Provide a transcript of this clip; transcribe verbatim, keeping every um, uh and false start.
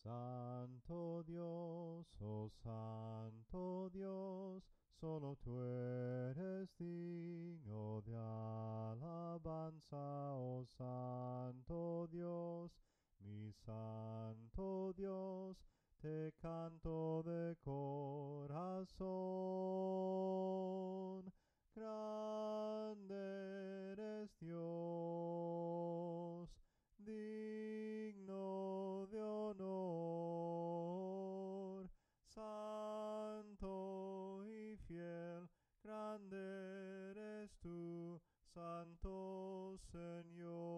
Santo Dios, oh Santo Dios, solo tú eres digno de alabanza, oh Santo Dios, mi Santo Dios, te canto de corazón. Grande eres Dios, digno de honor, santo y fiel, grande eres tú, Santo Señor.